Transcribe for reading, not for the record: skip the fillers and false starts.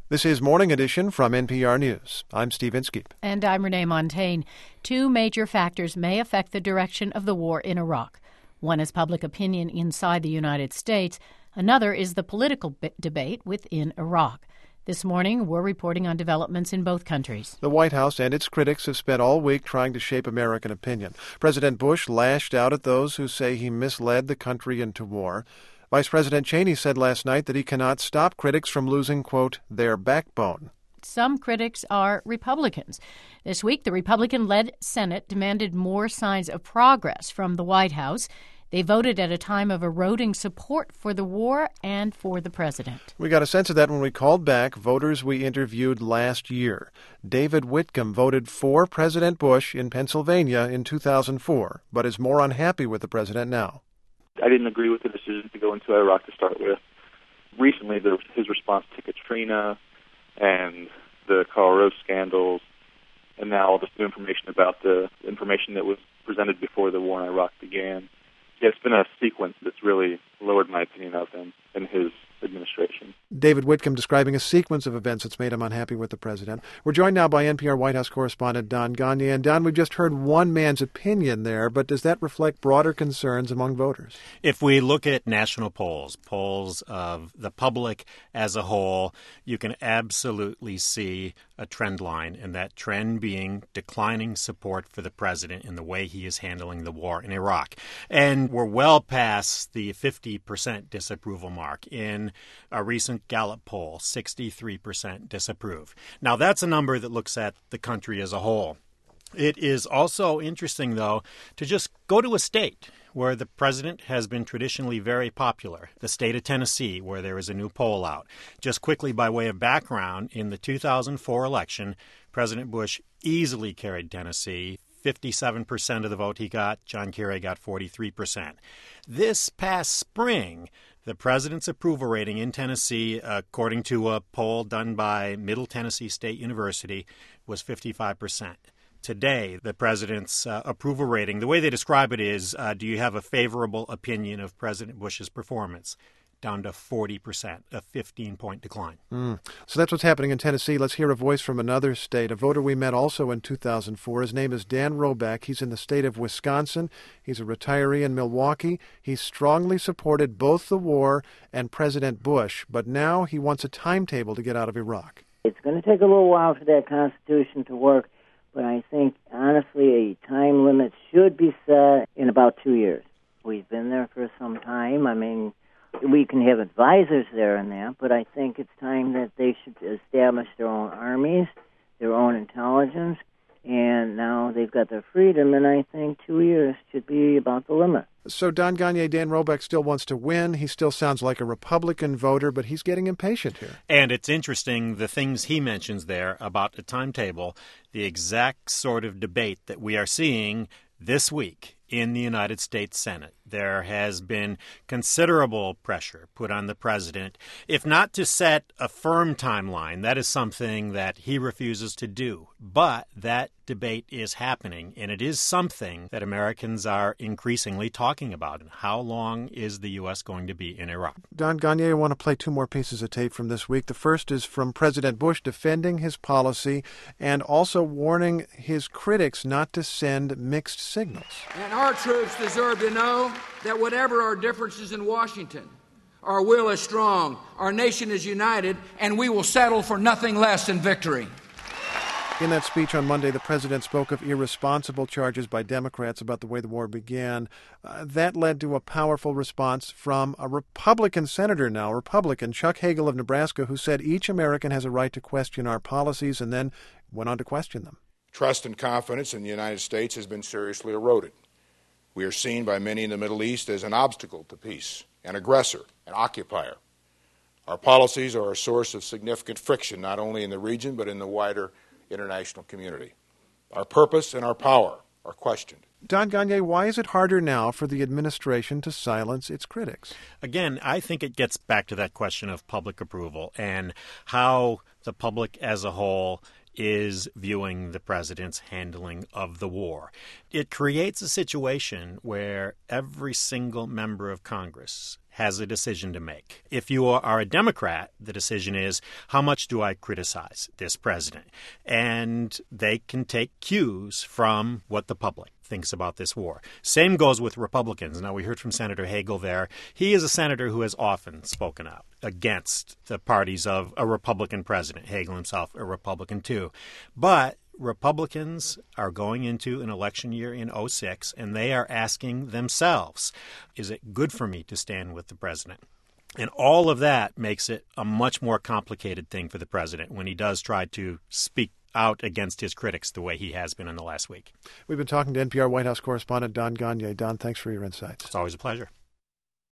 This is Morning Edition from NPR News. I'm Steve Inskeep. And I'm Renee Montagne. Two major factors may affect the direction of the war in Iraq. One is public opinion inside the United States. Another is the political debate within Iraq. This morning, we're reporting on developments in both countries. The White House and its critics have spent all week trying to shape American opinion. President Bush lashed out at those who say he misled the country into war. Vice President Cheney said last night that he cannot stop critics from losing, quote, their backbone. Some critics are Republicans. This week, the Republican-led Senate demanded more signs of progress from the White House. They voted at a time of eroding support for the war and for the president. We got a sense of that when we called back voters we interviewed last year. David Whitcomb voted for President Bush in Pennsylvania in 2004, but is more unhappy with the president now. I didn't agree with the decision to go into Iraq to start with. Recently, his response to Katrina and the Karl Rove scandals, and now all this new information about the information that was presented before the war in Iraq began. Yeah, it's been a sequence that's really lowered my opinion of him and his administration. David Whitcomb describing a sequence of events that's made him unhappy with the president. We're joined now by NPR White House correspondent Don Gonyea. And Don, we've just heard one man's opinion there, but does that reflect broader concerns among voters? If we look at national polls of the public as a whole, you can absolutely see a trend line, and that trend being declining support for the president in the way he is handling the war in Iraq. And we're well past the 50% disapproval mark. In a recent Gallup poll, 63% disapprove. Now, that's a number that looks at the country as a whole. It is also interesting, though, to just go to a state where the president has been traditionally very popular, the state of Tennessee, where there is a new poll out. Just quickly, by way of background, in the 2004 election, President Bush easily carried Tennessee. 57% of the vote he got. John Kerry got 43%. This past spring, the president's approval rating in Tennessee, according to a poll done by Middle Tennessee State University, was 55%. Today, the president's approval rating, the way they describe it is, do you have a favorable opinion of President Bush's performance? Down to 40%, a 15-point decline. So that's what's happening in Tennessee. Let's hear a voice from another state, a voter we met also in 2004. His name is Dan Roback. He's in the state of Wisconsin. He's a retiree in Milwaukee. He strongly supported both the war and President Bush, but now he wants a timetable to get out of Iraq. It's going to take a little while for that Constitution to work, but I think, honestly, a time limit should be set in about 2 years. We've been there for some time. I mean, we can have advisors there and that, but I think it's time that they should establish their own armies, their own intelligence, and now they've got their freedom, and I think 2 years should be about the limit. So Don Gonyea, Dan Roback still wants to win. He still sounds like a Republican voter, but he's getting impatient here. And it's interesting, the things he mentions there about a timetable, the exact sort of debate that we are seeing this week in the United States Senate. There has been considerable pressure put on the president, if not to set a firm timeline. That is something that he refuses to do. But that debate is happening, and it is something that Americans are increasingly talking about. And how long is the U.S. going to be in Iraq? Don Gonyea, I want to play two more pieces of tape from this week. The first is from President Bush defending his policy and also warning his critics not to send mixed signals. And our troops deserve to know that whatever our differences in Washington, our will is strong, our nation is united, and we will settle for nothing less than victory. In that speech on Monday, the president spoke of irresponsible charges by Democrats about the way the war began. That led to a powerful response from a Republican senator now, Republican Chuck Hagel of Nebraska, who said each American has a right to question our policies, and then went on to question them. Trust and confidence in the United States has been seriously eroded. We are seen by many in the Middle East as an obstacle to peace, an aggressor, an occupier. Our policies are a source of significant friction, not only in the region, but in the wider international community. Our purpose and our power are questioned. Don Gonyea, why is it harder now for the administration to silence its critics? Again, I think it gets back to that question of public approval and how the public as a whole is viewing the president's handling of the war. It creates a situation where every single member of Congress has a decision to make. If you are a Democrat, the decision is, how much do I criticize this president? And they can take cues from what the public thinks about this war. Same goes with Republicans. Now, we heard from Senator Hagel there. He is a senator who has often spoken out against the parties of a Republican president. Hagel himself, a Republican too. But Republicans are going into an election year in 2006, and they are asking themselves, is it good for me to stand with the president? And all of that makes it a much more complicated thing for the president when he does try to speak out against his critics the way he has been in the last week. We've been talking to NPR White House correspondent Don Gonyea. Don, thanks for your insights. It's always a pleasure.